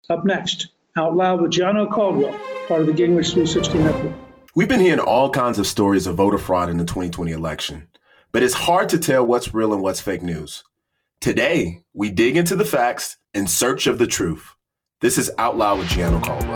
Up next, Out Loud with Gianno Caldwell, part of the Gingrich 360 Network. We've been hearing all kinds of stories of voter fraud in the 2020 election, but it's hard to tell what's real and what's fake news. Today, we dig into the facts in search of the truth. This is Out Loud with Gianno Caldwell.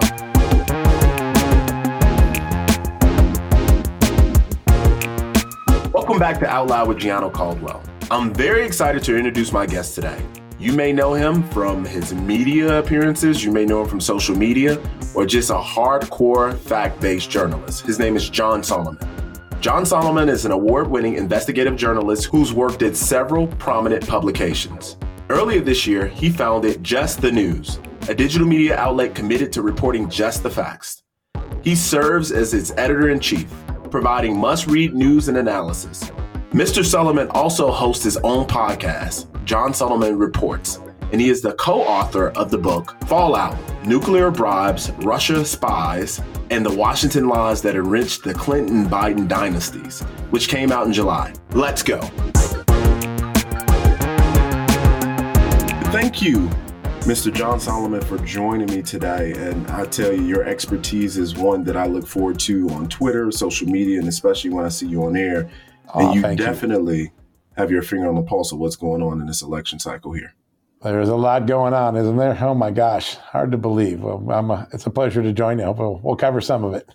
Welcome back to Out Loud with Gianno Caldwell. I'm very excited to introduce my guest today. You may know him from his media appearances, you may know him from social media, or just a hardcore fact-based journalist. His name is John Solomon. John Solomon is an award-winning investigative journalist who's worked at several prominent publications. Earlier this year, he founded Just the News, a digital media outlet committed to reporting just the facts. He serves as its editor-in-chief, providing must-read news and analysis. Mr. Solomon also hosts his own podcast, John Solomon Reports, and he is the co-author of the book Fallout: Nuclear Bribes, Russia Spies, and the Washington Lies That Enriched the Clinton-Biden Dynasties, which came out in July. Let's go. Thank you, Mr. John Solomon, for joining me today. And I tell you, your expertise is one that I look forward to on Twitter, social media, and especially when I see you on air. And you definitely have your finger on the pulse of what's going on in this election cycle here. There's a lot going on, isn't there? Oh my gosh, hard to believe. Well, it's a pleasure to join you. We'll cover some of it.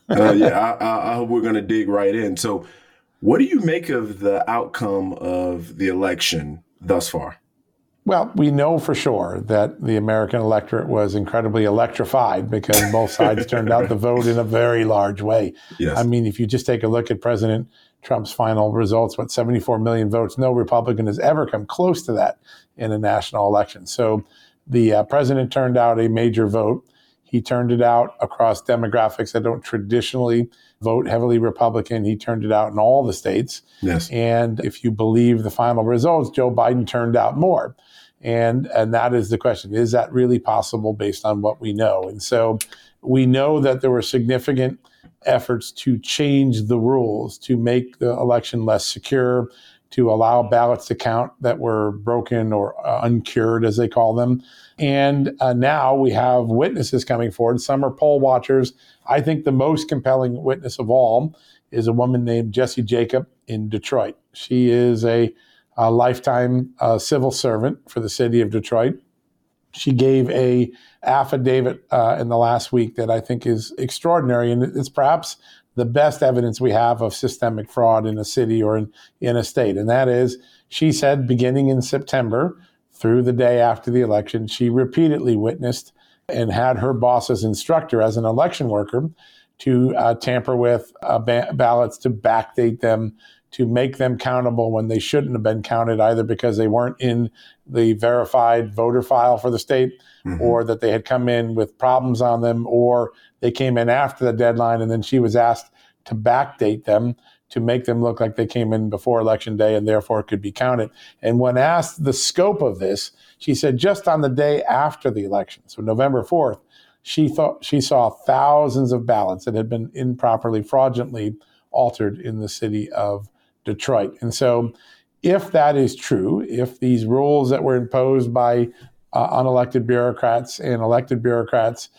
I hope we're going to dig right in. So what do you make of the outcome of the election thus far? Well, we know for sure that the American electorate was incredibly electrified because both sides turned out the vote in a very large way. Yes. I mean, if you just take a look at President Trump's final results, 74 million votes, no Republican has ever come close to that in a national election. So the president turned out a major vote. He turned it out across demographics that don't traditionally vote heavily Republican. He turned it out in all the states. Yes. And if you believe the final results, Joe Biden turned out more. And that is the question. Is that really possible based on what we know? And so we know that there were significant efforts to change the rules, to make the election less secure, to allow ballots to count that were broken or uncured, as they call them. And now we have witnesses coming forward. Some are poll watchers. I think the most compelling witness of all is a woman named Jessie Jacob in Detroit. She is a lifetime civil servant for the city of Detroit. She gave a affidavit in the last week that I think is extraordinary, and it's perhaps the best evidence we have of systemic fraud in a city or in a state. And that is, she said, beginning in September through the day after the election, she repeatedly witnessed and had her boss's instructor as an election worker to tamper with ballots, to backdate them, to make them countable when they shouldn't have been counted, either because they weren't in the verified voter file for the state, or that they had come in with problems on them, or they came in after the deadline, and then she was asked to backdate them to make them look like they came in before Election Day and therefore could be counted. And when asked the scope of this, she said just on the day after the election, so November 4th, she thought she saw thousands of ballots that had been improperly, fraudulently altered in the city of Detroit. And so if that is true, if these rules that were imposed by unelected bureaucrats and elected bureaucrats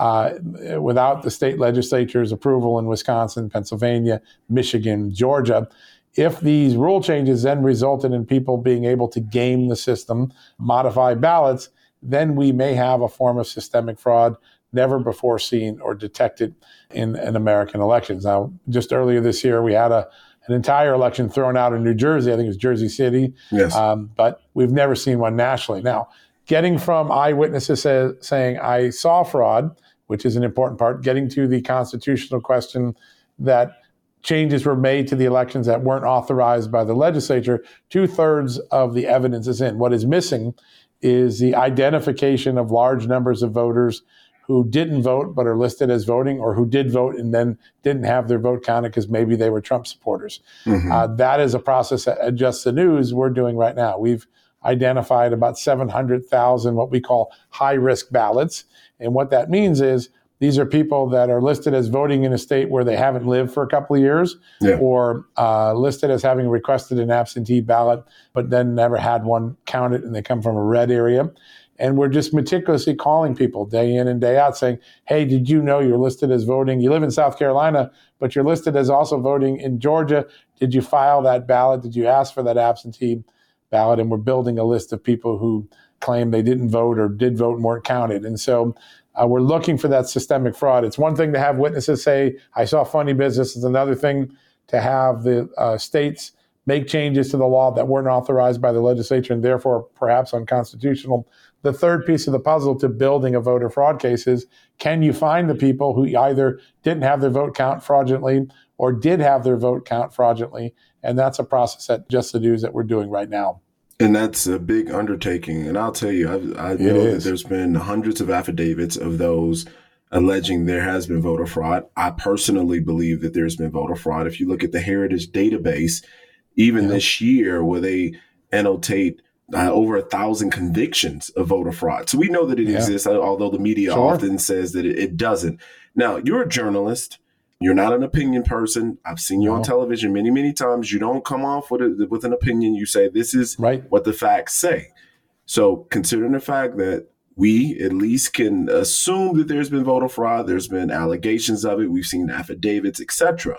without the state legislature's approval in Wisconsin, Pennsylvania, Michigan, Georgia, if these rule changes then resulted in people being able to game the system, modify ballots, then we may have a form of systemic fraud never before seen or detected in American elections. Now, just earlier this year, we had an entire election thrown out in New Jersey. I think it was Jersey City. Yes. But we've never seen one nationally. Now, getting from eyewitnesses saying, I saw fraud, which is an important part, getting to the constitutional question that changes were made to the elections that weren't authorized by the legislature, 2/3 of the evidence is in. What is missing is the identification of large numbers of voters who didn't vote but are listed as voting, or who did vote and then didn't have their vote counted because maybe they were Trump supporters. That is a process at Just the News we're doing right now. We've identified about 700,000 what we call high-risk ballots. And what that means is these are people that are listed as voting in a state where they haven't lived for a couple of years, or listed as having requested an absentee ballot, but then never had one counted, and they come from a red area. And we're just meticulously calling people day in and day out saying, hey, did you know you're listed as voting? You live in South Carolina, but you're listed as also voting in Georgia. Did you file that ballot? Did you ask for that absentee ballot? And we're building a list of people who claim they didn't vote or did vote and weren't counted. And so we're looking for that systemic fraud. It's one thing to have witnesses say, I saw funny business. It's another thing to have the states make changes to the law that weren't authorized by the legislature and therefore perhaps unconstitutional. The third piece of the puzzle to building a voter fraud case is, can you find the people who either didn't have their vote count fraudulently or did have their vote count fraudulently? And that's a process at Just the News that we're doing right now. And that's a big undertaking. And I'll tell you, I know that there's been hundreds of affidavits of those alleging there has been voter fraud. I personally believe that there's been voter fraud. If you look at the Heritage database, even this year, where they annotate over 1,000 convictions of voter fraud. So we know that it exists, although the media often says that it doesn't. Now, you're a journalist. You're not an opinion person. I've seen you on television many, many times. You don't come off with an opinion. You say, this is what the facts say. So considering the fact that we at least can assume that there's been voter fraud, there's been allegations of it, we've seen affidavits, etc.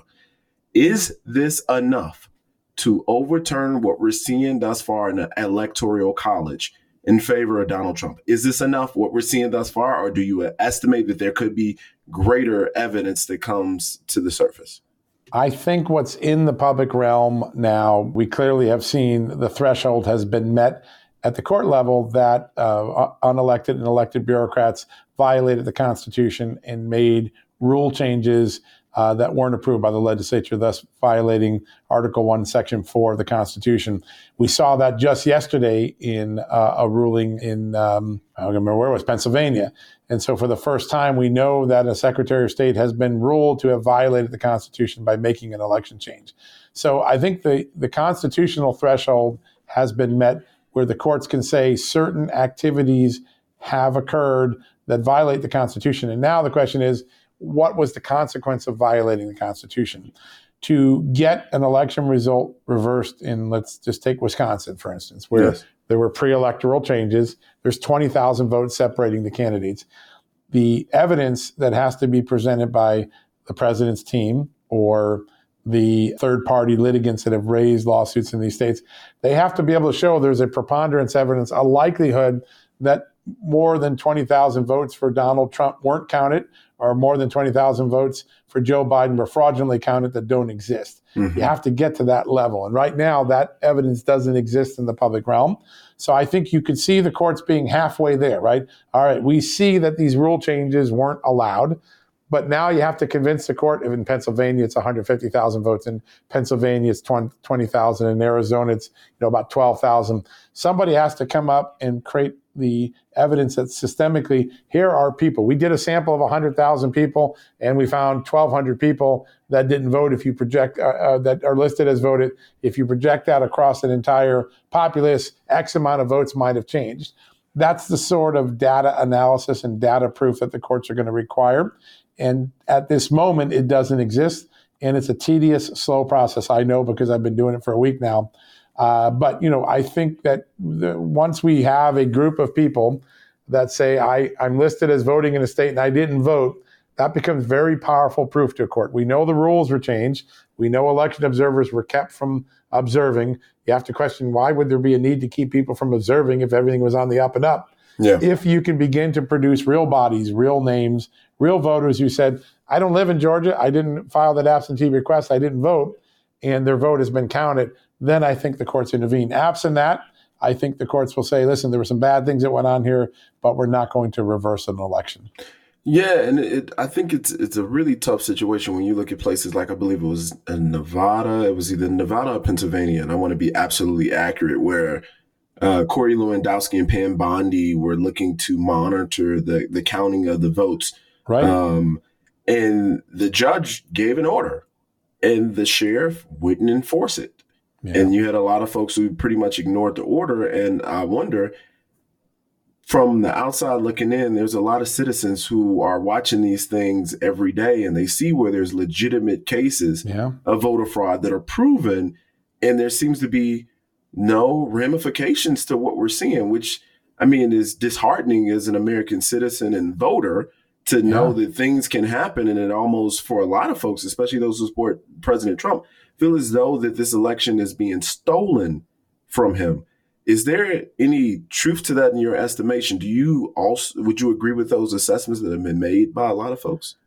Is this enough to overturn what we're seeing thus far in the Electoral College in favor of Donald Trump? Is this enough, what we're seeing thus far, or do you estimate that there could be greater evidence that comes to the surface? I think what's in the public realm now, we clearly have seen the threshold has been met at the court level that unelected and elected bureaucrats violated the Constitution and made rule changes that weren't approved by the legislature, thus violating Article 1, Section 4 of the Constitution. We saw that just yesterday in a ruling in, I don't remember where it was, Pennsylvania. And so for the first time, we know that a Secretary of State has been ruled to have violated the Constitution by making an election change. So I think the constitutional threshold has been met where the courts can say certain activities have occurred that violate the Constitution. And now the question is, what was the consequence of violating the Constitution? To get an election result reversed in, let's just take Wisconsin, for instance, where there were pre-electoral changes, there's 20,000 votes separating the candidates. The evidence that has to be presented by the president's team or the third-party litigants that have raised lawsuits in these states, they have to be able to show there's a preponderance evidence, a likelihood that more than 20,000 votes for Donald Trump weren't counted, or more than 20,000 votes for Joe Biden were fraudulently counted that don't exist. You have to get to that level. And right now, that evidence doesn't exist in the public realm. So I think you could see the courts being halfway there, right? All right, we see that these rule changes weren't allowed, but now you have to convince the court. If in Pennsylvania, it's 150,000 votes. In Pennsylvania, it's 20,000. In Arizona, it's about 12,000. Somebody has to come up and create the evidence that systemically, here are people. We did a sample of 100,000 people, and we found 1,200 people that didn't vote. If you project that are listed as voted, if you project that across an entire populace, X amount of votes might have changed. That's the sort of data analysis and data proof that the courts are going to require. And at this moment, it doesn't exist. And it's a tedious, slow process. I know because I've been doing it for a week now. But I think that once we have a group of people that say, I'm listed as voting in a state and I didn't vote, that becomes very powerful proof to a court. We know the rules were changed. We know election observers were kept from observing. You have to question, why would there be a need to keep people from observing if everything was on the up and up? Yeah. If you can begin to produce real bodies, real names, real voters who said, I don't live in Georgia, I didn't file that absentee request, I didn't vote, and their vote has been counted, then I think the courts intervene. Absent that, I think the courts will say, listen, there were some bad things that went on here, but we're not going to reverse an election. Yeah, and I think it's a really tough situation when you look at places like, I believe it was Nevada. It was either Nevada or Pennsylvania, and I want to be absolutely accurate, where Corey Lewandowski and Pam Bondi were looking to monitor the counting of the votes. Right. And the judge gave an order, and the sheriff wouldn't enforce it. Yeah. And you had a lot of folks who pretty much ignored the order. And I wonder, from the outside looking in, there's a lot of citizens who are watching these things every day, and they see where there's legitimate cases of voter fraud that are proven, and there seems to be no ramifications to what we're seeing, which I mean, it's disheartening as an American citizen and voter to know that things can happen. And it almost, for a lot of folks, especially those who support President Trump, feel as though that this election is being stolen from him. Is there any truth to that in your estimation? Would you agree with those assessments that have been made by a lot of folks?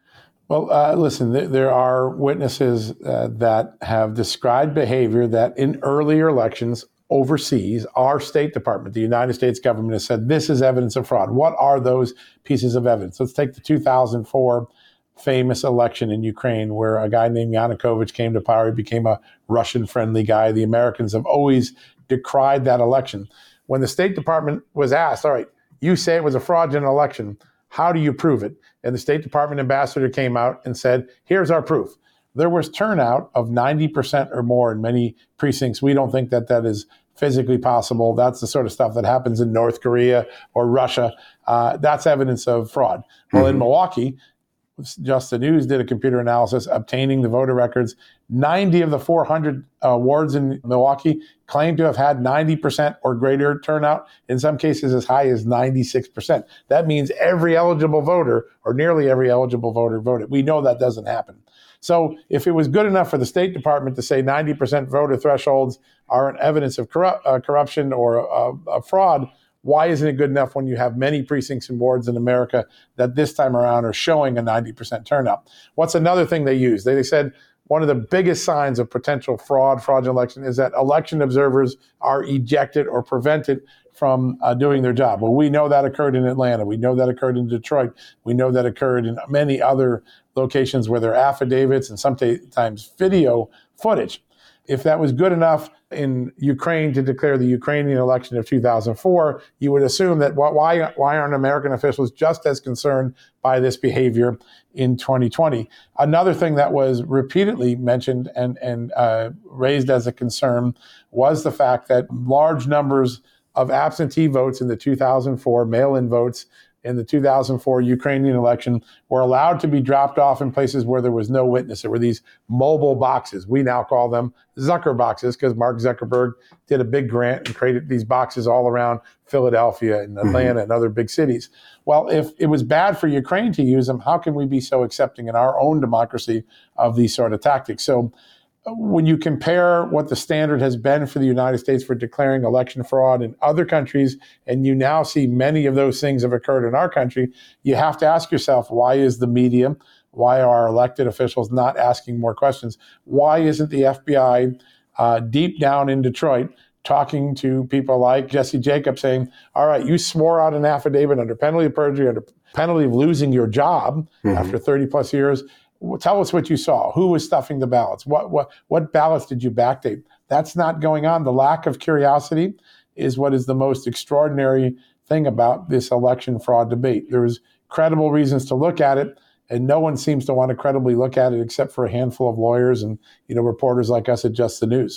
Well, listen, there are witnesses that have described behavior that in earlier elections overseas, our State Department, the United States government, has said this is evidence of fraud. What are those pieces of evidence? Let's take the 2004 famous election in Ukraine where a guy named Yanukovych came to power. He became a Russian-friendly guy. The Americans have always decried that election. When the State Department was asked, all right, you say it was a fraudulent election, how do you prove it? And the State Department ambassador came out and said, here's our proof. There was turnout of 90% or more in many precincts. We don't think that that is physically possible. That's the sort of stuff that happens in North Korea or Russia. That's evidence of fraud. Well, in Milwaukee, Just the News did a computer analysis obtaining the voter records. 90 of the 400 wards in Milwaukee claim to have had 90% or greater turnout, in some cases as high as 96%. That means every eligible voter, or nearly every eligible voter, voted. We know that doesn't happen. So if it was good enough for the State Department to say 90% voter thresholds are an evidence of corruption or fraud, why isn't it good enough when you have many precincts and wards in America that this time around are showing a 90% turnout? What's another thing they used? They said one of the biggest signs of potential fraudulent election is that election observers are ejected or prevented from doing their job. Well, we know that occurred in Atlanta. We know that occurred in Detroit. We know that occurred in many other locations where there are affidavits and sometimes video footage. If that was good enough in Ukraine to declare the Ukrainian election of 2004, you would assume that why aren't American officials just as concerned by this behavior in 2020? Another thing that was repeatedly mentioned and raised as a concern was the fact that large numbers of absentee votes in the 2004 mail-in votes in the 2004 Ukrainian election were allowed to be dropped off in places where there was no witness. There were these mobile boxes. We now call them Zucker boxes because Mark Zuckerberg did a big grant and created these boxes all around Philadelphia and Atlanta and other big cities. Well, if it was bad for Ukraine to use them, how can we be so accepting in our own democracy of these sort of tactics? So when you compare what the standard has been for the United States for declaring election fraud in other countries, and you now see many of those things have occurred in our country, you have to ask yourself, why is the media, why are our elected officials not asking more questions? Why isn't the FBI deep down in Detroit talking to people like Jesse Jacobs saying, all right, you swore out an affidavit under penalty of perjury, under penalty of losing your job after 30 plus years. Tell us what you saw. Who was stuffing the ballots? What ballots did you backdate? That's not going on. The lack of curiosity is what is the most extraordinary thing about this election fraud debate. There's credible reasons to look at it, and no one seems to want to credibly look at it except for a handful of lawyers and reporters like us at Just the News.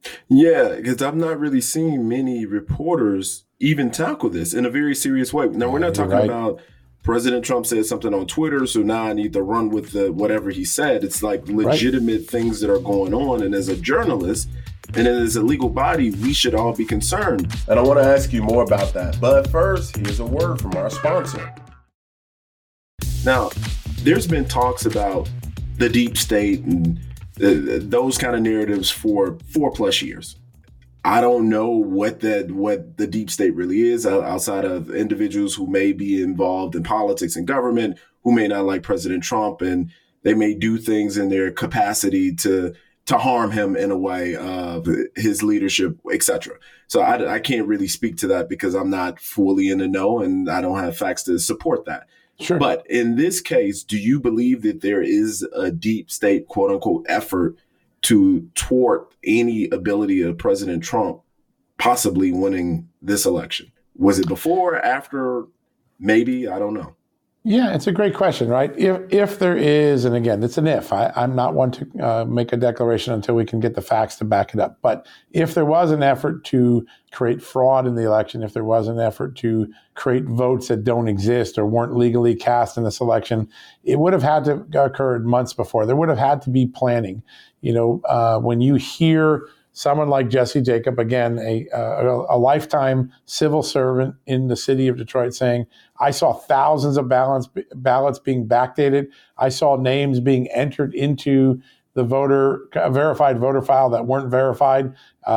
Yeah, because I'm not really seeing many reporters even tackle this in a very serious way. Now, we're not talking about President Trump said something on Twitter, so now I need to run with whatever he said. It's like legitimate things that are going on. And as a journalist and as a legal body, we should all be concerned. And I want to ask you more about that. But first, here's a word from our sponsor. Now, there's been talks about the deep state and those kind of narratives for 4+ years. I don't know what the deep state really is outside of individuals who may be involved in politics and government, who may not like President Trump, and they may do things in their capacity to harm him in a way of his leadership, etc. So I can't really speak to that because I'm not fully in the know and I don't have facts to support that. Sure. But in this case, do you believe that there is a deep state, quote unquote, effort to thwart any ability of President Trump possibly winning this election? Was it before, after, maybe? I don't know. Yeah, it's a great question, right? If there is, and again, it's an if. I'm not one to make a declaration until we can get the facts to back it up. But if there was an effort to create fraud in the election, if there was an effort to create votes that don't exist or weren't legally cast in this election, it would have had to occur months before. There would have had to be planning. When you hear someone like Jesse Jacob, again, a lifetime civil servant in the city of Detroit, saying, I saw thousands of ballots being backdated. I saw names being entered into the verified voter file that weren't verified.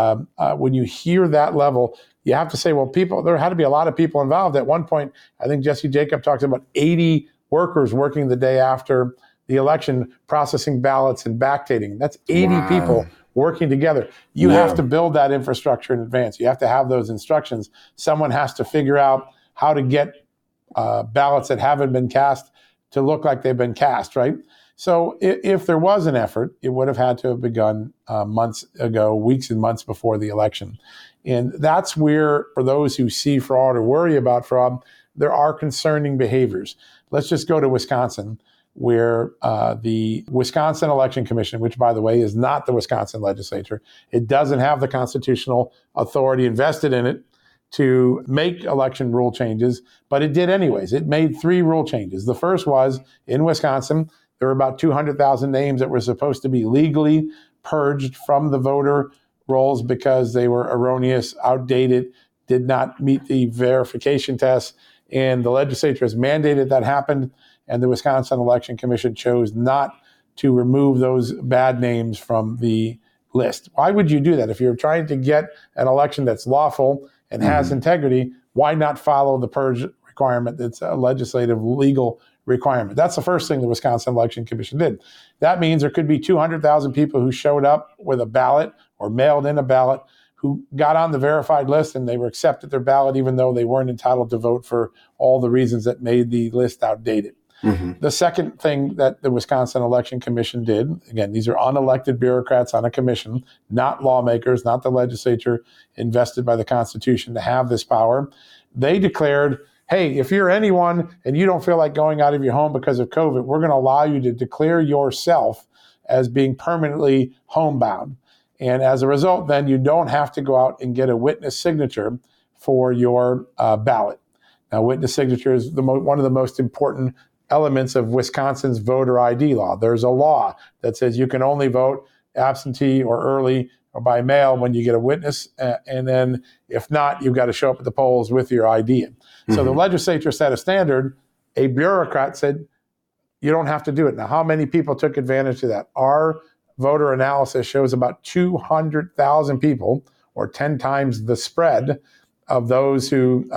When you hear that level, you have to say, well, there had to be a lot of people involved. At one point, I think Jesse Jacob talks about 80 workers working the day after the election, processing ballots and backdating. That's 80 people working together. You have to build that infrastructure in advance. You have to have those instructions. Someone has to figure out how to get ballots that haven't been cast to look like they've been cast, right? So if there was an effort, it would have had to have begun months ago, weeks and months before the election. And that's where, for those who see fraud or worry about fraud, there are concerning behaviors. Let's just go to Wisconsin, where the Wisconsin Election Commission, which, by the way, is not the Wisconsin legislature, it doesn't have the constitutional authority invested in it to make election rule changes, but it did anyways. It made 3 rule changes. The first was, in Wisconsin, there were about 200,000 names that were supposed to be legally purged from the voter rolls because they were erroneous, outdated, did not meet the verification tests, and the legislature has mandated that happened, and the Wisconsin Election Commission chose not to remove those bad names from the list. Why would you do that? If you're trying to get an election that's lawful and has integrity, why not follow the purge requirement that's a legislative legal requirement? That's the first thing the Wisconsin Election Commission did. That means there could be 200,000 people who showed up with a ballot or mailed in a ballot who got on the verified list and they were accepted their ballot even though they weren't entitled to vote for all the reasons that made the list outdated. The second thing that the Wisconsin Election Commission did, again, these are unelected bureaucrats on a commission, not lawmakers, not the legislature invested by the Constitution to have this power. They declared, hey, if you're anyone and you don't feel like going out of your home because of COVID, we're going to allow you to declare yourself as being permanently homebound. And as a result, then you don't have to go out and get a witness signature for your ballot. Now, witness signature is one of the most important elements of Wisconsin's voter ID law. There's a law that says you can only vote absentee or early or by mail when you get a witness. And then if not, you've got to show up at the polls with your ID. So the legislature set a standard. A bureaucrat said, you don't have to do it. Now, how many people took advantage of that? Our voter analysis shows about 200,000 people, or 10 times the spread of those who,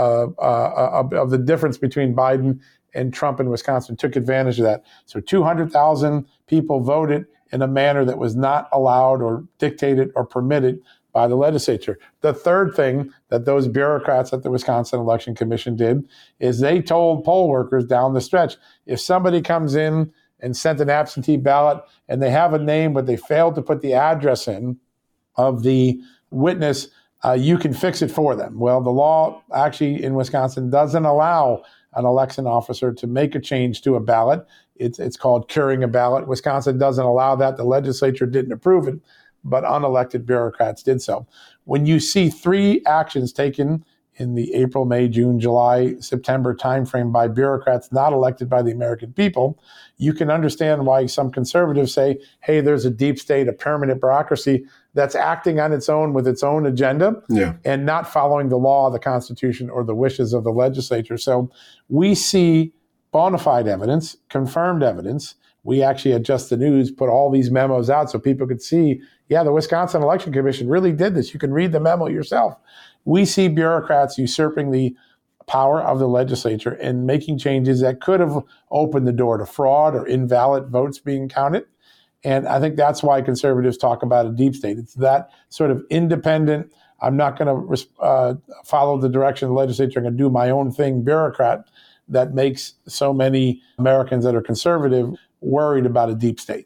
of the difference between Biden and Trump in Wisconsin, took advantage of that. So 200,000 people voted in a manner that was not allowed or dictated or permitted by the legislature. The third thing that those bureaucrats at the Wisconsin Election Commission did is they told poll workers down the stretch, if somebody comes in and sent an absentee ballot and they have a name but they failed to put the address in of the witness, you can fix it for them. Well, the law actually in Wisconsin doesn't allow an election officer to make a change to a ballot. It's called curing a ballot. Wisconsin doesn't allow that. The legislature didn't approve it, but unelected bureaucrats did so. When you see 3 actions taken in the April, May, June, July, September timeframe by bureaucrats not elected by the American people, you can understand why some conservatives say, hey, there's a deep state, a permanent bureaucracy that's acting on its own with its own agenda and not following the law, the Constitution, or the wishes of the legislature. So we see bona fide evidence, confirmed evidence. We actually at Just the News put all these memos out so people could see, yeah, the Wisconsin Election Commission really did this. You can read the memo yourself. We see bureaucrats usurping the power of the legislature and making changes that could have opened the door to fraud or invalid votes being counted. And I think that's why conservatives talk about a deep state. It's that sort of independent, I'm not going to follow the direction of the legislature, I'm going to do my own thing bureaucrat that makes so many Americans that are conservative worried about a deep state.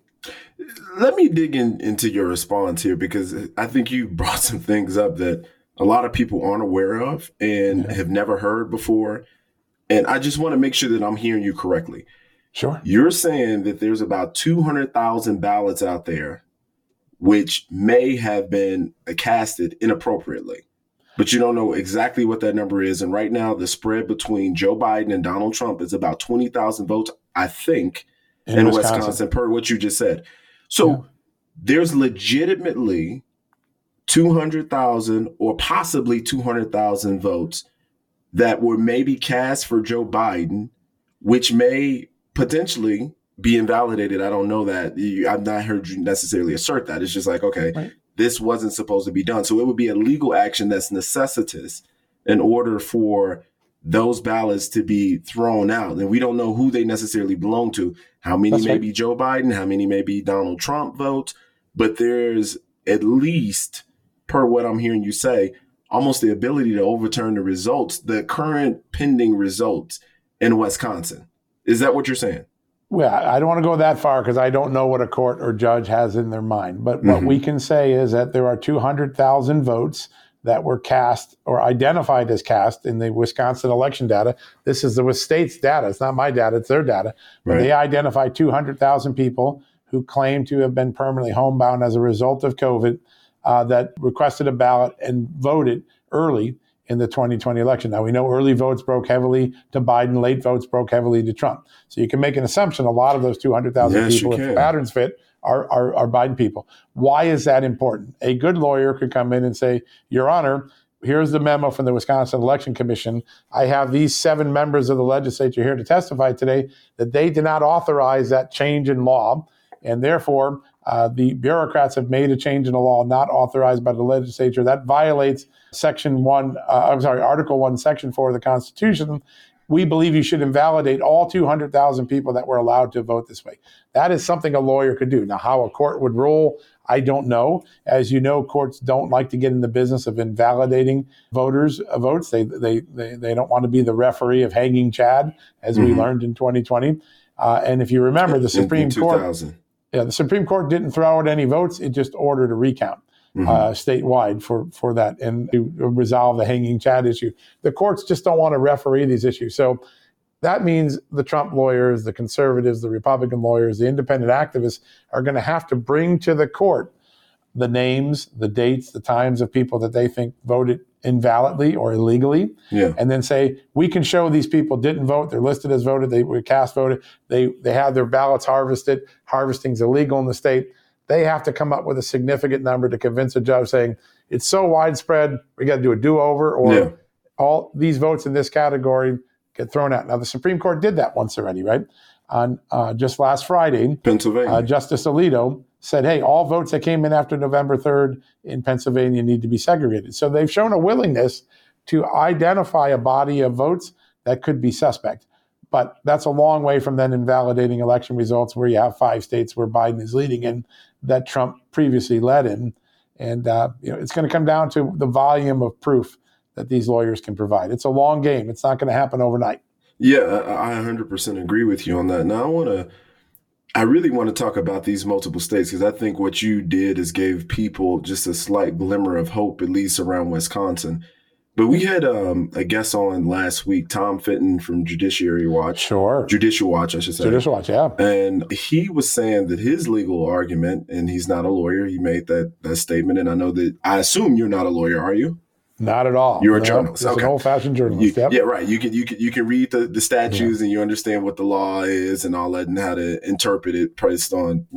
Let me dig into your response here, because I think you brought some things up that a lot of people aren't aware of and have never heard before. And I just want to make sure that I'm hearing you correctly. Sure. You're saying that there's about 200,000 ballots out there which may have been casted inappropriately, but you don't know exactly what that number is. And right now, the spread between Joe Biden and Donald Trump is about 20,000 votes, I think, in Wisconsin, per what you just said. So there's legitimately 200,000 or possibly 200,000 votes that were maybe cast for Joe Biden, which may potentially be invalidated. I don't know that. I've not heard you necessarily assert that. It's just like, okay, right. This wasn't supposed to be done. So it would be a legal action that's necessitous in order for those ballots to be thrown out. And we don't know who they necessarily belong to. How many may be Joe Biden, how many may be Donald Trump votes, but there's at least, per what I'm hearing you say, almost the ability to overturn the results, the current pending results in Wisconsin. Is that what you're saying? Well, I don't want to go that far because I don't know what a court or judge has in their mind. But what we can say is that there are 200,000 votes that were cast or identified as cast in the Wisconsin election data. This is the state's data. It's not my data. It's their data. Right. They identified 200,000 people who claim to have been permanently homebound as a result of COVID that requested a ballot and voted early in the 2020 election. Now, we know early votes broke heavily to Biden, late votes broke heavily to Trump. So you can make an assumption a lot of those 200,000 people, if the patterns fit, are Biden people. Why is that important? A good lawyer could come in and say, Your Honor, here's the memo from the Wisconsin Election Commission. I have these 7 members of the legislature here to testify today that they did not authorize that change in law. And therefore, the bureaucrats have made a change in the law not authorized by the legislature. That violates Article 1, Section 4 of the Constitution. We believe you should invalidate all 200,000 people that were allowed to vote this way. That is something a lawyer could do. Now, how a court would rule, I don't know. As you know, courts don't like to get in the business of invalidating voters' votes. They don't want to be the referee of hanging Chad, as we learned in 2020. And if you remember, the Supreme Court... Yeah, the Supreme Court didn't throw out any votes. It just ordered a recount statewide for that and to resolve the hanging Chad issue. The courts just don't want to referee these issues. So that means the Trump lawyers, the conservatives, the Republican lawyers, the independent activists are going to have to bring to the court the names, the dates, the times of people that they think voted invalidly or illegally, and then say, we can show these people didn't vote, they're listed as voted, they were cast voted, they had their ballots harvested, harvesting's illegal in the state. They have to come up with a significant number to convince a judge saying, it's so widespread, we got to do a do-over, or all these votes in this category get thrown out. Now, the Supreme Court did that once already, right? On just last Friday, Pennsylvania, Justice Alito said, hey, all votes that came in after November 3rd in Pennsylvania need to be segregated. So they've shown a willingness to identify a body of votes that could be suspect. But that's a long way from then invalidating election results where you have 5 states where Biden is leading in that Trump previously led in. And it's going to come down to the volume of proof that these lawyers can provide. It's a long game. It's not going to happen overnight. Yeah, I 100% agree with you on that. Now, I really want to talk about these multiple states because I think what you did is gave people just a slight glimmer of hope, at least around Wisconsin. But we had a guest on last week, Tom Fitton from Judiciary Watch. Sure. Judicial Watch, I should say. Judicial Watch, yeah. And he was saying that his legal argument, and he's not a lawyer, he made that statement. And I assume you're not a lawyer, are you? Not at all. You're a journalist. Just an old-fashioned journalist. Yeah, right. You can read the statutes and you understand what the law is and all that and how to interpret it based on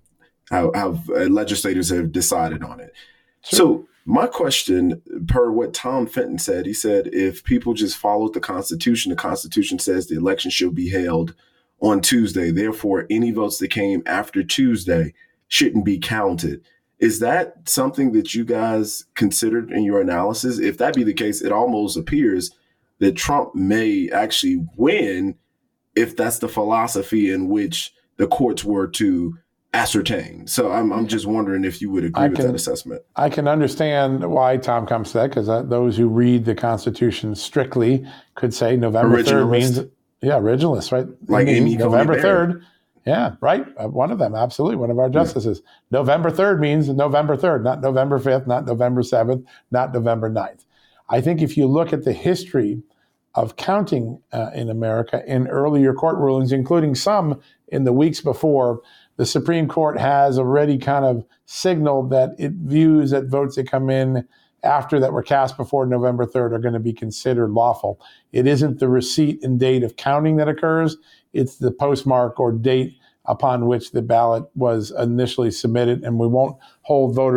how legislators have decided on it. Sure. So my question, per what Tom Fitton said, he said if people just followed the Constitution says the election should be held on Tuesday. Therefore, any votes that came after Tuesday shouldn't be counted. Is that something that you guys considered in your analysis? If that be the case, it almost appears that Trump may actually win if that's the philosophy in which the courts were to ascertain. So I'm just wondering if you would agree with that assessment. I can understand why Tom comes to that, because those who read the Constitution strictly could say November 3rd means, originalist, right? Like Amy November 3rd. Yeah, right. One of them, absolutely. One of our justices. Yeah. November 3rd means November 3rd, not November 5th, not November 7th, not November 9th. I think if you look at the history of counting in America in earlier court rulings, including some in the weeks before, the Supreme Court has already kind of signaled that it views that votes that come in after that were cast before November 3rd are going to be considered lawful. It isn't the receipt and date of counting that occurs. It's the postmark or date upon which the ballot was initially submitted, and we won't hold voters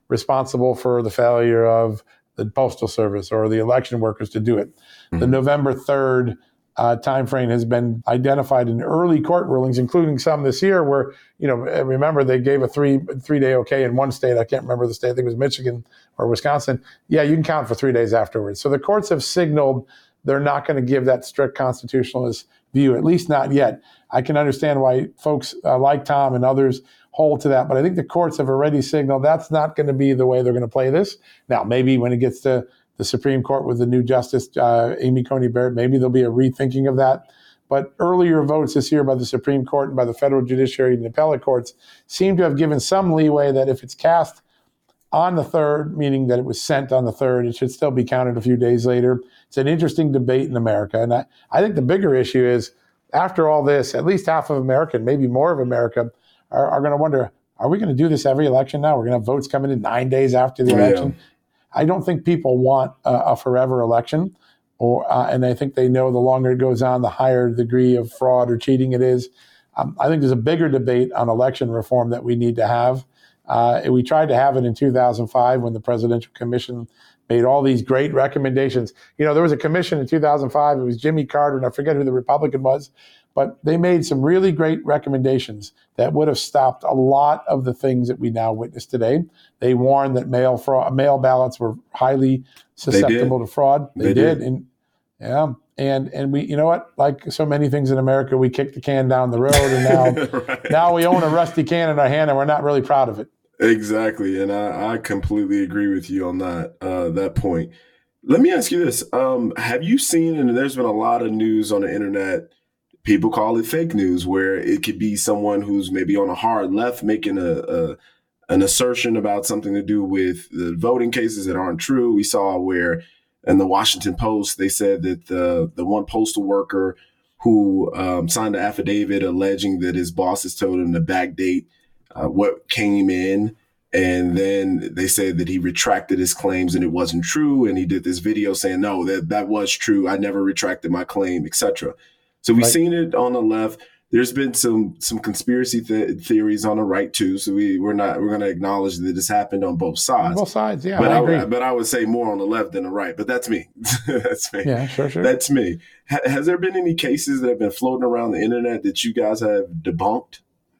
responsible for the failure of the Postal Service or the election workers to do it. Mm-hmm. The November 3rd timeframe has been identified in early court rulings, including some this year where, remember they gave a three-day okay in one state. I can't remember the state. I think it was Michigan or Wisconsin. Yeah, you can count for 3 days afterwards. So the courts have signaled they're not going to give that strict constitutionalist view, at least not yet. I can understand why folks like Tom and others hold to that, but I think the courts have already signaled that's not going to be the way they're going to play this. Now, maybe when it gets to the Supreme Court with the new Justice, Amy Coney Barrett, maybe there'll be a rethinking of that. But earlier votes this year by the Supreme Court and by the federal judiciary and the appellate courts seem to have given some leeway that if it's cast on the 3rd, meaning that it was sent on the 3rd, it should still be counted a few days later. It's an interesting debate in America. And I think the bigger issue is, after all this, at least half of America, and maybe more of America, are going to wonder, are we going to do this every election now? We're going to have votes coming in 9 days after the election. I don't think people want a forever election, and I think they know the longer it goes on, the higher degree of fraud or cheating it is. I think there's a bigger debate on election reform that we need to have. We tried to have it in 2005 when the Presidential Commission made all these great recommendations. There was a commission in 2005. It was Jimmy Carter, and I forget who the Republican was, but they made some really great recommendations that would have stopped a lot of the things that we now witness today. They warned that mail ballots were highly susceptible to fraud. They did. And we, you know what? Like so many things in America, we kicked the can down the road, and now right. Now we own a rusty can in our hand, and we're not really proud of it. Exactly, and I completely agree with you on that point. Let me ask you this: have you seen? And there's been a lot of news on the internet. People call it fake news, where it could be someone who's maybe on a hard left making an assertion about something to do with the voting cases that aren't true. We saw where in the Washington Post, they said that the one postal worker who signed an affidavit alleging that his bosses told him to backdate what came in. And then they said that he retracted his claims and it wasn't true. And he did this video saying, no, that was true. I never retracted my claim, etc. So we've seen it on the left. There's been some conspiracy theories on the right too. So we're going to acknowledge that this happened on both sides. Both sides, yeah. But I agree. But I would say more on the left than the right. But that's me. That's me. Yeah, sure. That's me. Has there been any cases that have been floating around the internet that you guys have debunked?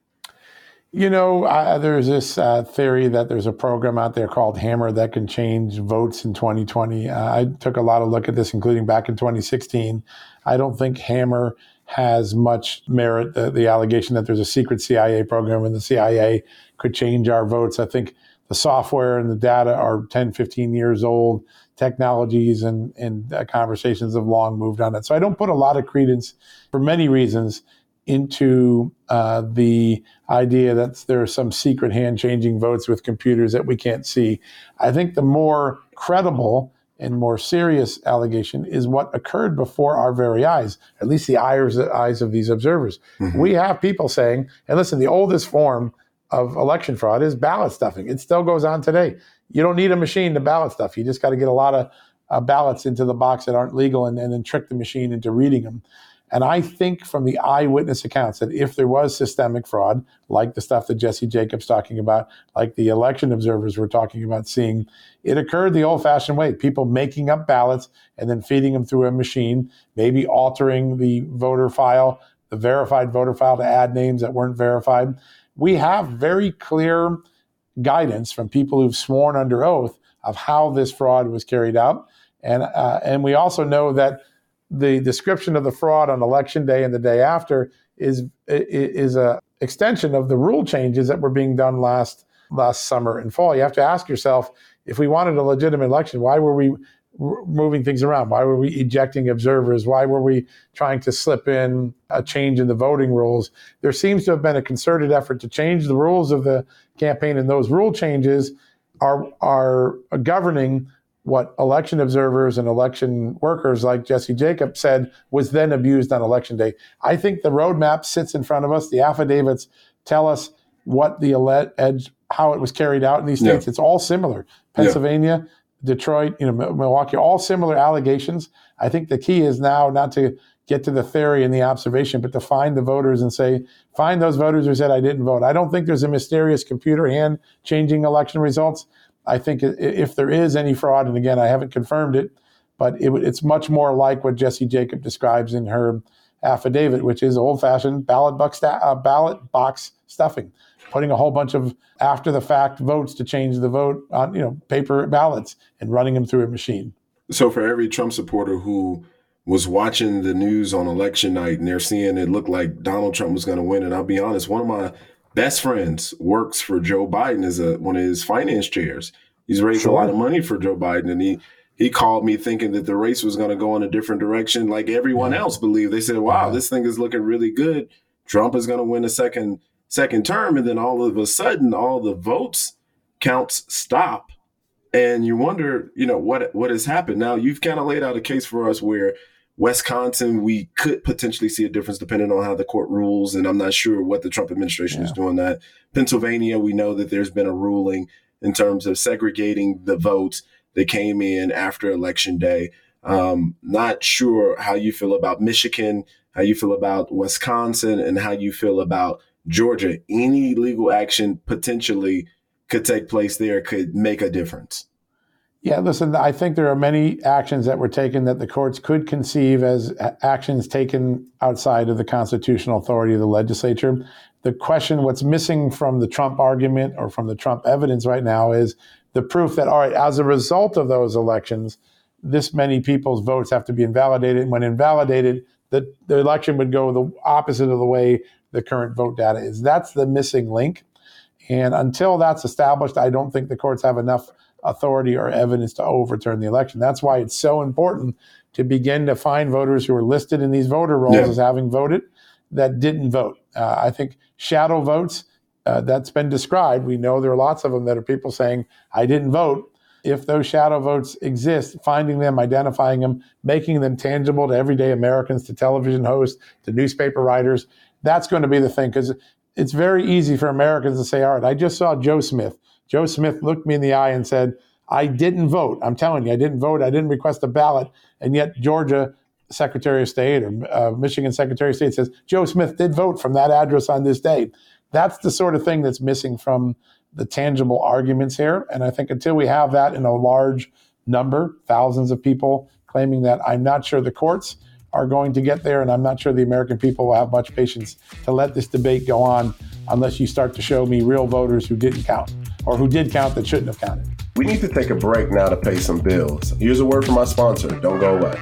There's this theory that there's a program out there called Hammer that can change votes in 2020. I took a lot of look at this, including back in 2016. I don't think Hammer has much merit. The allegation that there's a secret CIA program and the CIA could change our votes. I think the software and the data are 10, 15 years old. Technologies and conversations have long moved on it. So I don't put a lot of credence, for many reasons, into the idea that there are some secret hand-changing votes with computers that we can't see. I think the more credible and more serious allegation is what occurred before our very eyes, at least the eyes of these observers. Mm-hmm. We have people saying, and listen, the oldest form of election fraud is ballot stuffing. It still goes on today. You don't need a machine to ballot stuff. You just got to get a lot of ballots into the box that aren't legal and then trick the machine into reading them. And I think from the eyewitness accounts that if there was systemic fraud, like the stuff that Jesse Jacobs talking about, like the election observers were talking about seeing, it occurred the old-fashioned way, people making up ballots and then feeding them through a machine, maybe altering the voter file, the verified voter file to add names that weren't verified. We have very clear guidance from people who've sworn under oath of how this fraud was carried out. And we also know that the description of the fraud on election day and the day after is a extension of the rule changes that were being done last summer and fall. You have to ask yourself, if we wanted a legitimate election, why were we moving things around? Why were we ejecting observers? Why were we trying to slip in a change in the voting rules? There seems to have been a concerted effort to change the rules of the campaign, and those rule changes are governing what election observers and election workers like Jesse Jacobs said was then abused on election day. I think the roadmap sits in front of us. The affidavits tell us what how it was carried out in these states. Yeah. It's all similar. Pennsylvania, Detroit, Milwaukee, all similar allegations. I think the key is now not to get to the theory and the observation, but to find the voters and find those voters who said, I didn't vote. I don't think there's a mysterious computer hand changing election results. I think if there is any fraud, and again, I haven't confirmed it, but it's much more like what Jesse Jacob describes in her affidavit, which is old-fashioned ballot box stuffing, putting a whole bunch of after-the-fact votes to change the vote on paper ballots and running them through a machine. So for every Trump supporter who was watching the news on election night and they're seeing it look like Donald Trump was going to win, and I'll be honest, one of my best friends works for Joe Biden as one of his finance chairs. He's raised a lot of money for Joe Biden, and he called me thinking that the race was going to go in a different direction like everyone else believed. They said, wow, this thing is looking really good. Trump is going to win a second term. And then all of a sudden, all the votes counts stop. And you wonder, what has happened. Now, you've kind of laid out a case for us where Wisconsin, we could potentially see a difference depending on how the court rules. And I'm not sure what the Trump administration is doing that. Pennsylvania, we know that there's been a ruling in terms of segregating the votes that came in after Election Day. Not sure how you feel about Michigan, how you feel about Wisconsin, and how you feel about Georgia. Any legal action potentially could take place there, could make a difference. Yeah, listen, I think there are many actions that were taken that the courts could conceive as actions taken outside of the constitutional authority of the legislature. The question, what's missing from the Trump argument or from the Trump evidence right now is the proof that, all right, as a result of those elections, this many people's votes have to be invalidated. And when invalidated, the election would go the opposite of the way the current vote data is. That's the missing link. And until that's established, I don't think the courts have enough authority or evidence to overturn the election. That's why it's so important to begin to find voters who are listed in these voter rolls as having voted that didn't vote. I think shadow votes, that's been described. We know there are lots of them that are people saying, I didn't vote. If those shadow votes exist, finding them, identifying them, making them tangible to everyday Americans, to television hosts, to newspaper writers, that's going to be the thing. Because it's very easy for Americans to say, all right, I just saw Joe Smith. Joe Smith looked me in the eye and said, I didn't vote. I'm telling you, I didn't vote. I didn't request a ballot. And yet Georgia Secretary of State or Michigan Secretary of State says, Joe Smith did vote from that address on this day. That's the sort of thing that's missing from the tangible arguments here. And I think until we have that in a large number, thousands of people claiming that, I'm not sure the courts are going to get there. And I'm not sure the American people will have much patience to let this debate go on unless you start to show me real voters who didn't count or who did count that shouldn't have counted. We need to take a break now to pay some bills. Here's a word from my sponsor. Don't go away.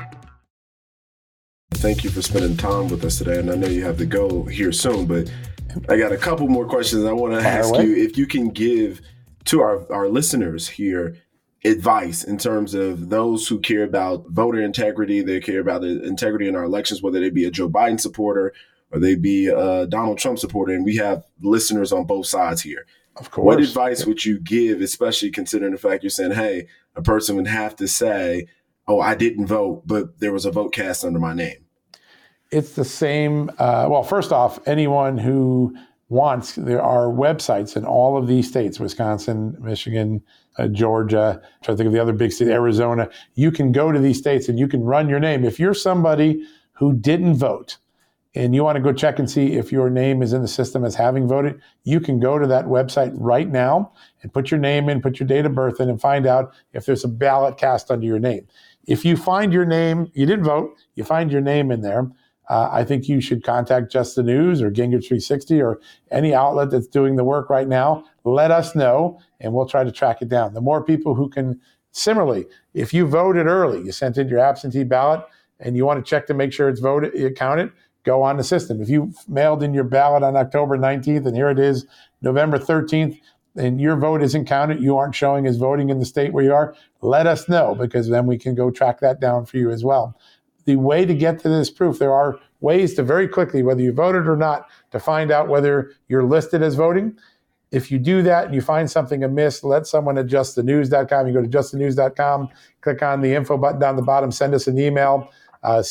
Thank you for spending time with us today. And I know you have to go here soon, but I got a couple more questions I want to ask you. If you can give to our listeners here advice in terms of those who care about voter integrity, they care about the integrity in our elections, whether they be a Joe Biden supporter or they be a Donald Trump supporter. And we have listeners on both sides here. Of course. What advice would you give, especially considering the fact you're saying, hey, a person would have to say, oh, I didn't vote, but there was a vote cast under my name? It's the same. Well, first off, anyone who wants, there are websites in all of these states, Wisconsin, Michigan, Georgia, I'm trying to think of the other big states, Arizona. You can go to these states and you can run your name. If you're somebody who didn't vote and you want to go check and see if your name is in the system as having voted, you can go to that website right now and put your name in, put your date of birth in, and find out if there's a ballot cast under your name. If you find your name, you didn't vote, you find your name in there, I think you should contact Just the News or Gingrich 360 or any outlet that's doing the work right now. Let us know, and we'll try to track it down. The more people who can, similarly, if you voted early, you sent in your absentee ballot, and you want to check to make sure it's voted, it counted, go on the system. If you mailed in your ballot on October 19th, and here it is November 13th, and your vote isn't counted, you aren't showing as voting in the state where you are, let us know, because then we can go track that down for you as well. The way to get to this proof, there are ways to very quickly, whether you voted or not, to find out whether you're listed as voting. If you do that and you find something amiss, let someone at justthenews.com. You go to justthenews.com, click on the info button down the bottom, send us an email. Let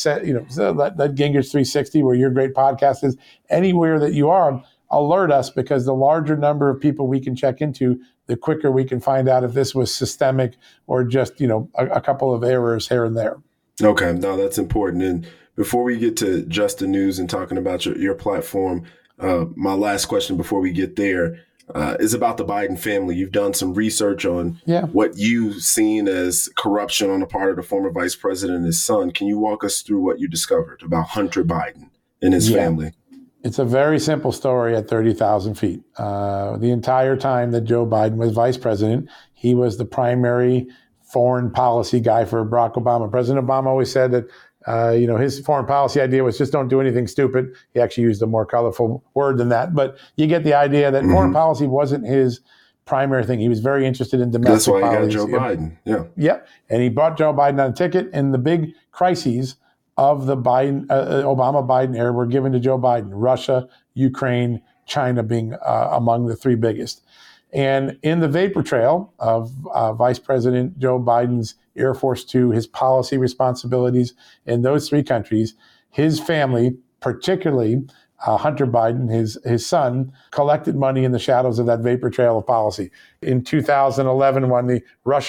Gingrich 360, where your great podcast is, anywhere that you are, alert us, because the larger number of people we can check into, the quicker we can find out if this was systemic or just, a couple of errors here and there. Okay, no, that's important. And before we get to Just the News and talking about your platform, my last question before we get there, is about the Biden family. You've done some research on what you've seen as corruption on the part of the former vice president and his son. Can you walk us through what you discovered about Hunter Biden and his family? It's a very simple story at 30,000 feet. The entire time that Joe Biden was vice president, he was the primary foreign policy guy for Barack Obama. President Obama always said that his foreign policy idea was just don't do anything stupid. He actually used a more colorful word than that. But you get the idea that foreign policy wasn't his primary thing. He was very interested in domestic policy. That's why he got Joe Biden. Yeah. And he brought Joe Biden on a ticket, and the big crises of the Obama-Biden era were given to Joe Biden: Russia, Ukraine, China being among the three biggest. And in the vapor trail of Vice President Joe Biden's Air Force Two, his policy responsibilities in those three countries, his family, particularly Hunter Biden, his son, collected money in the shadows of that vapor trail of policy. In 2011, when the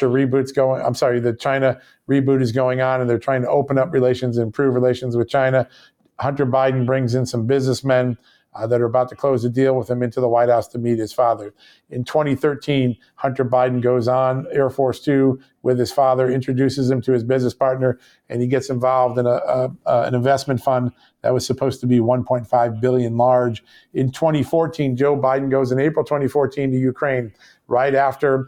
the China reboot is going on and they're trying to open up relations, improve relations with China, Hunter Biden brings in some businessmen that are about to close a deal with him into the White House to meet his father. In 2013, Hunter Biden goes on Air Force Two with his father, introduces him to his business partner, and he gets involved in an investment fund that was supposed to be $1.5 billion large. In 2014, Joe Biden goes in April 2014 to Ukraine, right after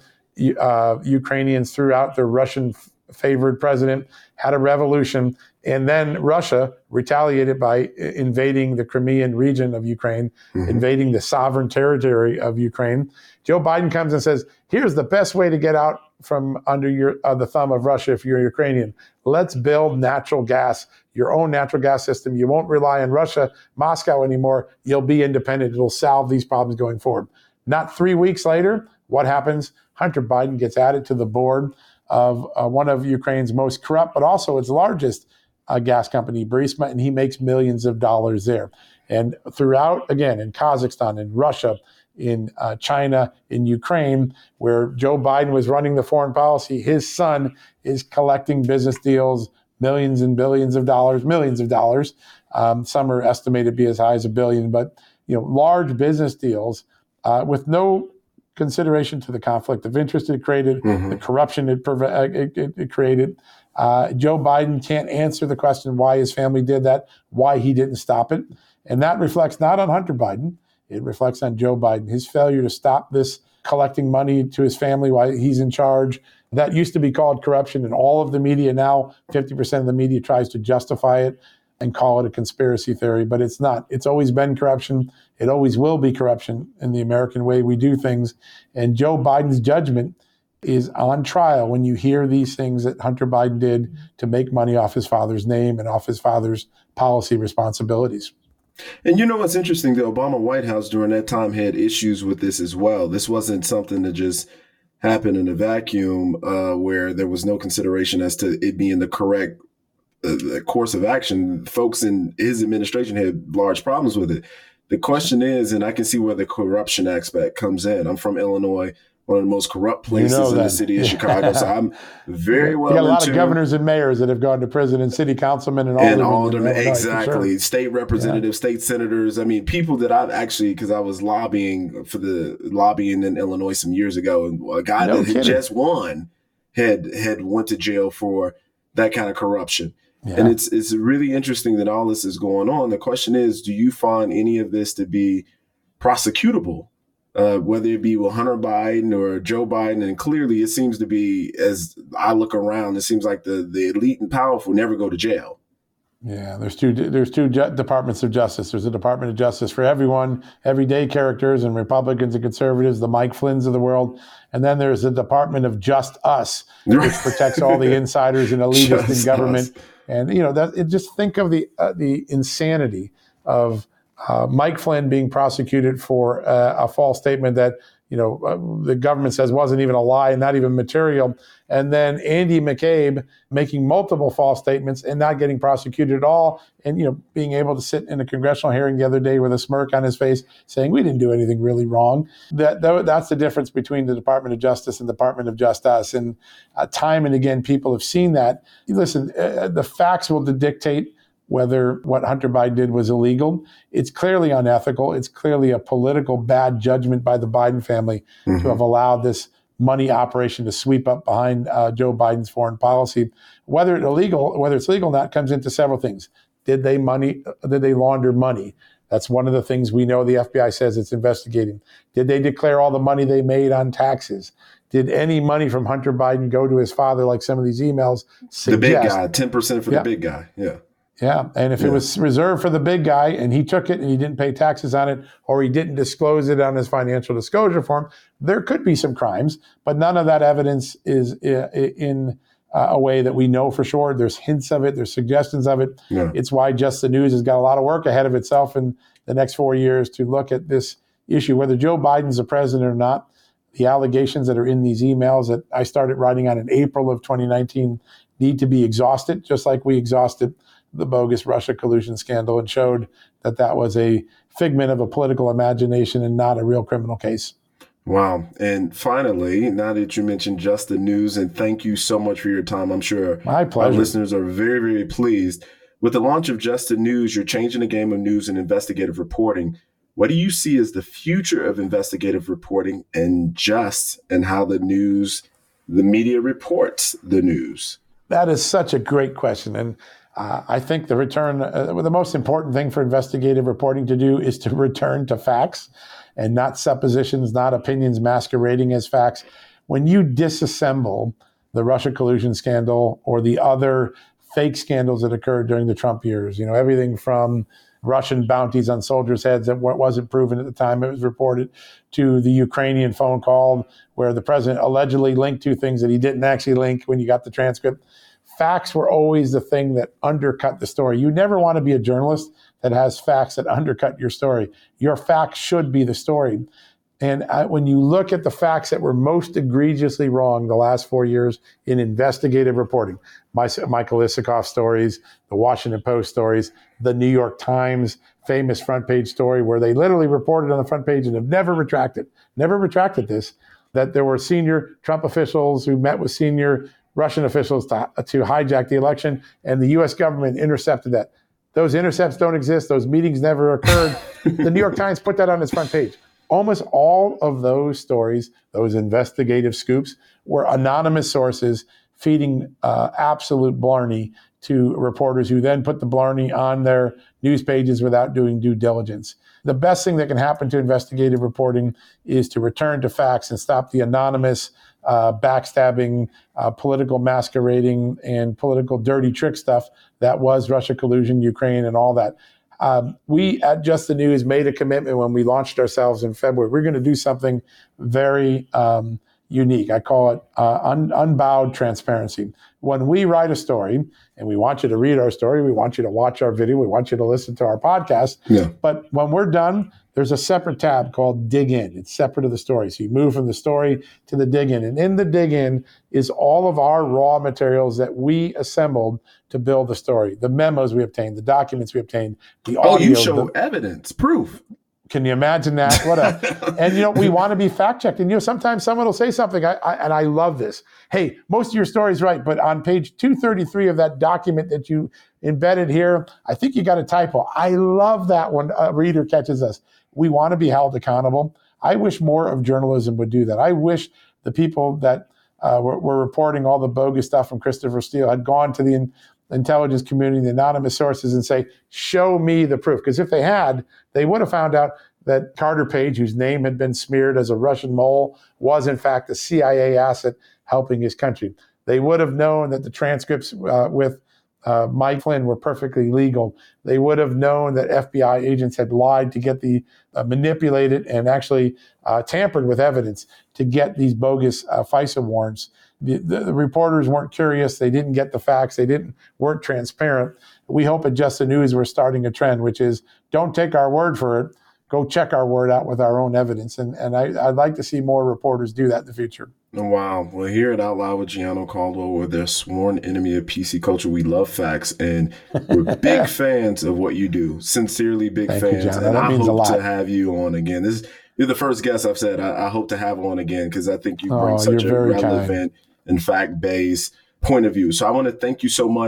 Ukrainians threw out their Russian-favored president, had a revolution, and then Russia retaliated by invading the Crimean region of Ukraine, invading the sovereign territory of Ukraine. Joe Biden comes and says, here's the best way to get out from under the thumb of Russia if you're Ukrainian. Let's build natural gas, your own natural gas system. You won't rely on Russia, Moscow anymore. You'll be independent. It'll solve these problems going forward. Not 3 weeks later, what happens? Hunter Biden gets added to the board of one of Ukraine's most corrupt, but also its largest gas company, Burisma, and he makes millions of dollars there. And throughout, again, in Kazakhstan, in Russia, in China, in Ukraine, where Joe Biden was running the foreign policy, his son is collecting business deals, millions and billions of dollars, millions of dollars. Some are estimated to be as high as $1 billion, but large business deals with no consideration to the conflict of interest it created, the corruption it created. Joe Biden can't answer the question why his family did that, why he didn't stop it. And that reflects not on Hunter Biden, it reflects on Joe Biden, his failure to stop this collecting money to his family while he's in charge. That used to be called corruption, and all of the media now, 50% of the media tries to justify it and call it a conspiracy theory, but it's not. It's always been corruption. It always will be corruption in the American way we do things. And Joe Biden's judgment is on trial when you hear these things that Hunter Biden did to make money off his father's name and off his father's policy responsibilities. And what's interesting, the Obama White House during that time had issues with this as well. This wasn't something that just happened in a vacuum where there was no consideration as to it being the correct course of action. Folks in his administration had large problems with it. The question is, and I can see where the corruption aspect comes in. I'm from Illinois, one of the most corrupt places in the city of Chicago. So I'm very well into. You got a lot of governors and mayors that have gone to prison, and city councilmen and aldermen. Exactly. Sure. State representatives, state senators. I mean, people that I've actually, because I was lobbying in Illinois some years ago, and a guy that had just won had went to jail for that kind of corruption. Yeah. And it's really interesting that all this is going on. The question is, do you find any of this to be prosecutable? Whether it be with Hunter Biden or Joe Biden, and clearly it seems to be, as I look around, it seems like the elite and powerful never go to jail. Yeah, there's two departments of justice. There's a Department of Justice for everyone, everyday characters, and Republicans and conservatives, the Mike Flynn's of the world. And then there's a Department of Just Us, which protects all the insiders and elitists in government. Us. And just think of the insanity of Mike Flynn being prosecuted for a false statement that the government says wasn't even a lie and not even material, and then Andy McCabe making multiple false statements and not getting prosecuted at all, and being able to sit in a congressional hearing the other day with a smirk on his face, saying we didn't do anything really wrong. That's the difference between the Department of Justice and the Department of Just Us, and time and again people have seen that. Listen, the facts will dictate whether what Hunter Biden did was illegal. It's clearly unethical. It's clearly a political bad judgment by the Biden family to have allowed this money operation to sweep up behind Joe Biden's foreign policy. Whether it's legal or not comes into several things. Did they launder money? That's one of the things we know the FBI says it's investigating. Did they declare all the money they made on taxes? Did any money from Hunter Biden go to his father, like some of these emails suggest? The big guy, 10% for the big guy. Yeah. Yeah. And if it was reserved for the big guy and he took it and he didn't pay taxes on it, or he didn't disclose it on his financial disclosure form, there could be some crimes, but none of that evidence is in a way that we know for sure. There's hints of it. There's suggestions of it. Yeah. It's why Just the News has got a lot of work ahead of itself in the next 4 years to look at this issue, whether Joe Biden's the president or not. The allegations that are in these emails that I started writing on in April of 2019 need to be exhausted, just like we exhausted the bogus Russia collusion scandal and showed that that was a figment of a political imagination and not a real criminal case. Wow. And finally, now that you mentioned Just the News, and thank you so much for your time. I'm sure my pleasure. Our listeners are very, very pleased. With the launch of Just the News, you're changing the game of news and investigative reporting. What do you see as the future of investigative reporting and how the media reports the news? That is such a great question. And I think the most important thing for investigative reporting to do is to return to facts and not suppositions, not opinions masquerading as facts. When you disassemble the Russia collusion scandal or the other fake scandals that occurred during the Trump years, everything from Russian bounties on soldiers' heads that wasn't proven at the time it was reported, to the Ukrainian phone call where the president allegedly linked two things that he didn't actually link when you got the transcript. Facts were always the thing that undercut the story. You never want to be a journalist that has facts that undercut your story. Your facts should be the story. And when you look at the facts that were most egregiously wrong the last 4 years in investigative reporting, Michael Isikoff stories, the Washington Post stories, the New York Times famous front page story where they literally reported on the front page and have never retracted this, that there were senior Trump officials who met with senior Russian officials to hijack the election, and the U.S. government intercepted that. Those intercepts don't exist. Those meetings never occurred. The New York Times put that on its front page. Almost all of those stories, those investigative scoops, were anonymous sources feeding absolute blarney to reporters who then put the blarney on their news pages without doing due diligence. The best thing that can happen to investigative reporting is to return to facts and stop the anonymous backstabbing, political masquerading, and political dirty trick stuff that was Russia collusion, Ukraine, and all that. We at Just the News made a commitment when we launched ourselves in February. We're going to do something very unique. I call it unbowed transparency. When we write a story, and we want you to read our story, we want you to watch our video, we want you to listen to our podcast. Yeah. But when we're done, there's a separate tab called Dig In. It's separate of the story. So you move from the story to the Dig In. And in the Dig In is all of our raw materials that we assembled to build the story. The memos we obtained, the documents we obtained, the audio. Oh, you show evidence, proof. Can you imagine that? And we want to be fact checked. And sometimes someone will say something, and I love this. Hey, most of your story's right, but on page 233 of that document that you embedded here, I think you got a typo. I love that when a reader catches us. We want to be held accountable. I wish more of journalism would do that. I wish the people that were reporting all the bogus stuff from Christopher Steele had gone to the intelligence community, the anonymous sources, and say, show me the proof. Because if they had, they would have found out that Carter Page, whose name had been smeared as a Russian mole, was in fact a CIA asset helping his country. They would have known that the transcripts with Mike Flynn were perfectly legal. They would have known that FBI agents had lied to get the manipulated and actually tampered with evidence to get these bogus FISA warrants. The reporters weren't curious. They didn't get the facts. Weren't transparent. We hope at Just the News we're starting a trend, which is don't take our word for it. Go check our word out with our own evidence. And I'd like to see more reporters do that in the future. Wow. Well, here at Out Loud with Gianno Caldwell, we're their sworn enemy of PC culture. We love facts, and we're big fans of what you do. Sincerely big fans. You, and I hope to have you on again. You're the first guest I've said I hope to have on again because I think you bring such a relevant and fact-based point of view. So I want to thank you so much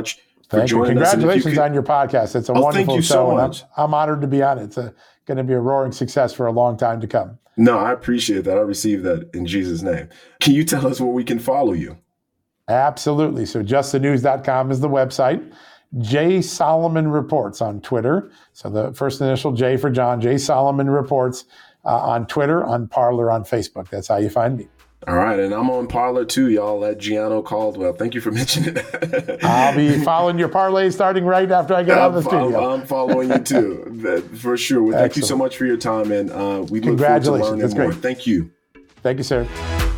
Thank you. Congratulations on your podcast. It's a wonderful thank you show. So much. And I'm honored to be on it. It's going to be a roaring success for a long time to come. No, I appreciate that. I receive that in Jesus' name. Can you tell us where we can follow you? Absolutely. So justthenews.com is the website. J Solomon Reports on Twitter. So the first initial J for John, J Solomon Reports on Twitter, on Parler, on Facebook. That's how you find me. All right. And I'm on Parler too, y'all, at Gianno Caldwell. Thank you for mentioning that. I'll be following your parlay starting right after I get out of the studio. I'm following you too, for sure. Well, thank you so much for your time, and we look forward to learning That's more. Great. Thank you. Thank you, sir.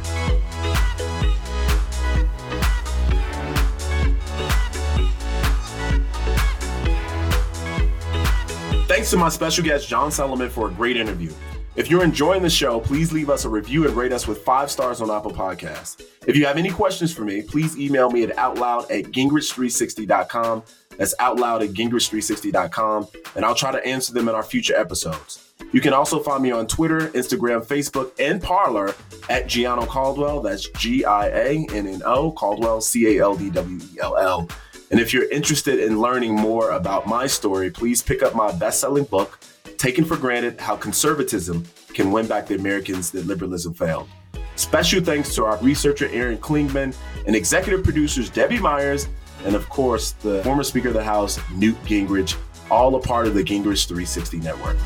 Thanks to my special guest, John Solomon, for a great interview. If you're enjoying the show, please leave us a review and rate us with 5 stars on Apple Podcasts. If you have any questions for me, please email me at outloud@gingrich360.com. That's outloud@gingrich360.com, and I'll try to answer them in our future episodes. You can also find me on Twitter, Instagram, Facebook, and Parler at Gianno Caldwell. That's Gianno Caldwell, Caldwell. And if you're interested in learning more about my story, please pick up my best-selling book, Taken for Granted: How Conservatism Can Win Back the Americans That Liberalism Failed. Special thanks to our researcher, Aaron Klingman, and executive producers, Debbie Myers, and of course, the former Speaker of the House, Newt Gingrich, all a part of the Gingrich 360 Network.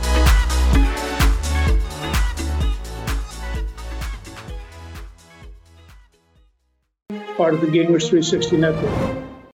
Part of the Gingrich 360 Network.